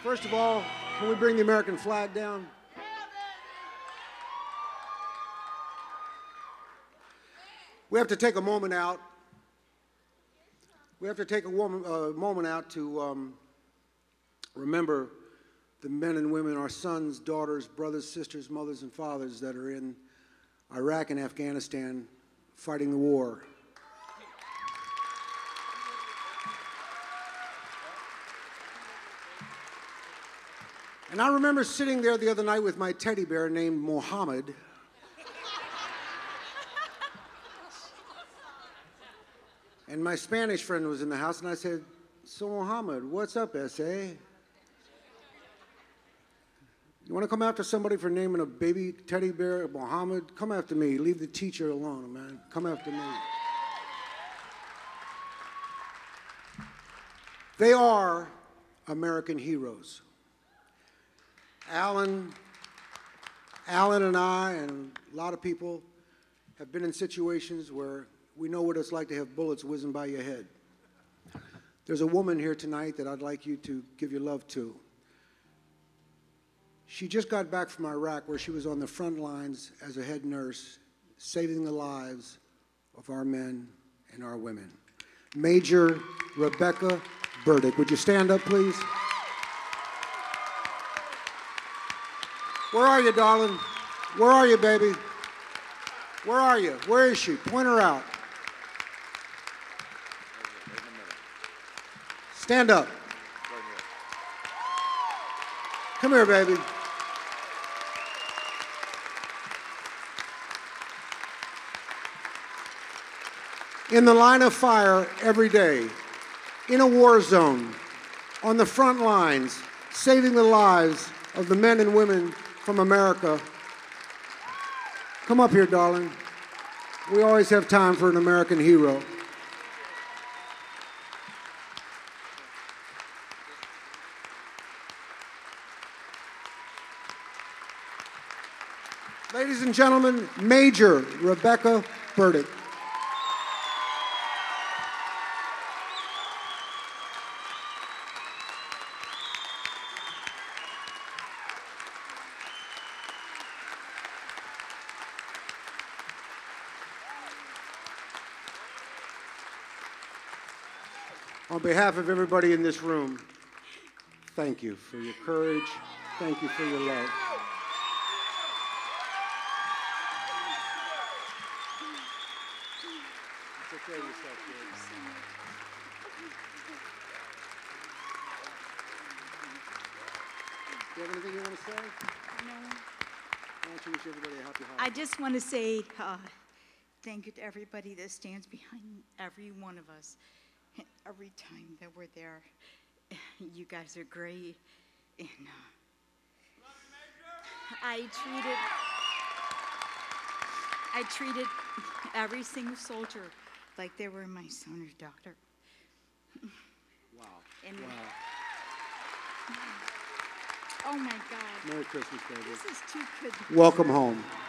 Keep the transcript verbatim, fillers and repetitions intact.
First of all, can we bring the American flag down? We have to take a moment out. We have to take a woman, uh, moment out to um, remember the men and women, our sons, daughters, brothers, sisters, mothers, and fathers that are in Iraq and Afghanistan fighting the war. And I remember sitting there the other night with my teddy bear named Mohammed. And my Spanish friend was in the house, and I said, "So, Mohammed, what's up, S A? You want to come after somebody for naming a baby teddy bear Mohammed? Come after me. Leave the teacher alone, man. Come after me." They are American heroes. Alan, Alan and I and a lot of people have been in situations where we know what it's like to have bullets whizzing by your head. There's a woman here tonight that I'd like you to give your love to. She just got back from Iraq, where she was on the front lines as a head nurse, saving the lives of our men and our women. Major Rebecca Burdick. Would you stand up, please? Where are you, darling? Where are you, baby? Where are you? Where is she? Point her out. Stand up. Come here, baby. In the line of fire every day, in a war zone, on the front lines, saving the lives of the men and women from America. Come up here, darling. We always have time for an American hero. Ladies and gentlemen, Major Rebecca Burdick. On behalf of everybody in this room, thank you for your courage. Thank you for your love. Take care of yourself, kids. Do you have anything you want to say? No. Why don't you wish everybody a happy holiday? I just want to say uh, thank you to everybody that stands behind every one of us. Every time that we're there, you guys are great. And uh, I treated, I treated every single soldier like they were my son or daughter. Wow. And wow. Oh my God. Merry Christmas, baby. This is too good. Welcome home.